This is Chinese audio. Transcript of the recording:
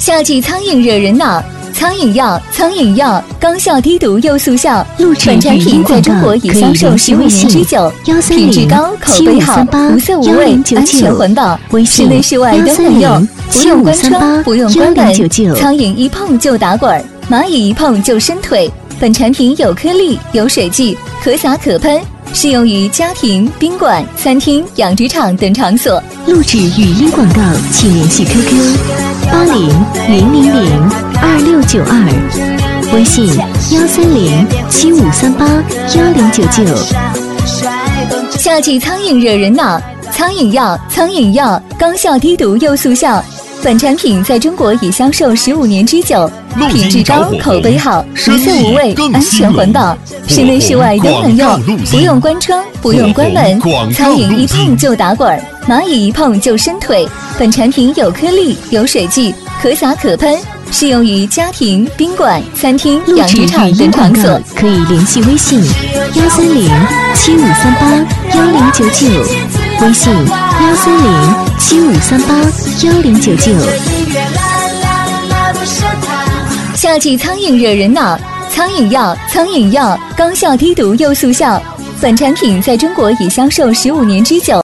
夏季苍蝇惹人恼，苍蝇药，高效低毒又速效。本产品在中国已销售15年之久，品质高，口碑好，无色无味，安全环保，室内室外都能用，不用关窗，不用关门，苍蝇一碰就打滚，蚂蚁一碰就伸腿。本产品有颗粒，有水剂，可撒可喷，适用于家庭、宾馆、餐厅、养殖场等场所。 录制语音广告，请联系 QQ80002692，微信13075381099。 夏季苍蝇惹人恼，苍蝇药，高效低毒又速效。本产品在中国已销售15年之久，品质高，口碑好，无色无味，安全环保，室内室外都能用，不用关窗，不用关门，苍蝇一碰就打滚，蚂蚁一碰就伸腿。本产品有颗粒，有水剂，可撒可喷，适用于家庭、宾馆、餐厅、养殖场等场所。 可以联系微信13075381099，微信13075381099。 夏季苍蝇惹人恼，苍蝇药，高效低毒又速效。本产品在中国已销售15年之久。